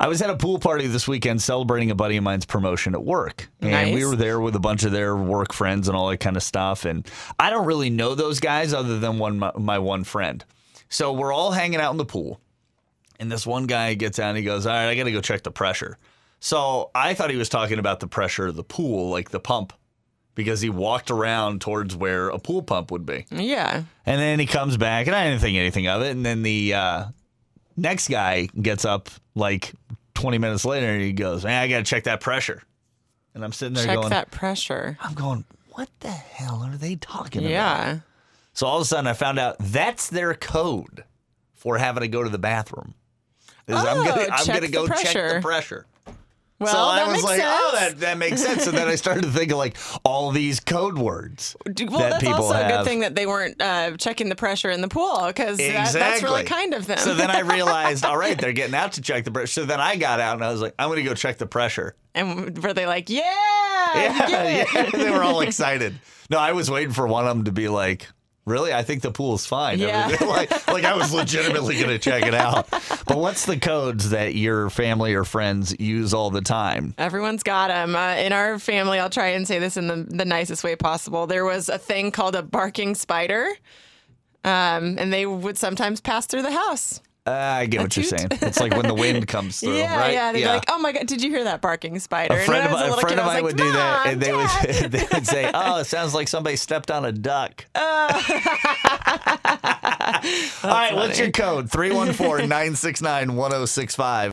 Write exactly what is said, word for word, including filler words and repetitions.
I was at a pool party this weekend celebrating a buddy of mine's promotion at work. And Nice. we were there with a bunch of their work friends and all that kind of stuff. And I don't really know those guys other than one my, my one friend. So we're all hanging out in the pool. And this one guy gets out and he goes, all right, I got to go check the pressure. So I thought he was talking about the pressure of the pool, like the pump, because he walked around towards where a pool pump would be. Yeah. And then he comes back, and I didn't think anything of it. And then the uh, next guy gets up like twenty minutes later, and he goes, man, I got to check that pressure. And I'm sitting there Check going, that pressure. I'm going, what the hell are they talking about? Yeah. So all of a sudden, I found out that's their code for having to go to the bathroom. Is I'm Oh, gonna I'm check gonna go the check the pressure. pressure. Well, so I that was makes like, sense. oh, that, that makes sense. So then I started to think of like all these code words D- Well, that that's people also have. a good thing that they weren't uh, checking the pressure in the pool because that, that's really kind of them. So then I realized, all right, they're getting out to check the pressure. So then I got out and I was like, I'm going to go check the pressure. And were they like, yeah, Yeah, yeah. yeah, they were all excited. No, I was waiting for one of them to be like, really? I think the pool's fine. Yeah. like, like I was legitimately going to check it out. But what's the codes that your family or friends use all the time? Everyone's got them. Uh, in our family, I'll try and say this in the, the nicest way possible. There was a thing called a barking spider, um, and they would sometimes pass through the house. Uh, I get A what you're toot. saying. It's like when the wind comes through, yeah, right? yeah. They'd be like, oh my God, did you hear that barking spider? A friend and of, when I was a little friend kid, of I mine was would like, do that, Mom, and they Dad. would they would say, "Oh, it sounds like somebody stepped on a duck." Uh, All right, what's funny. your code? three one four, nine six nine, one oh six five.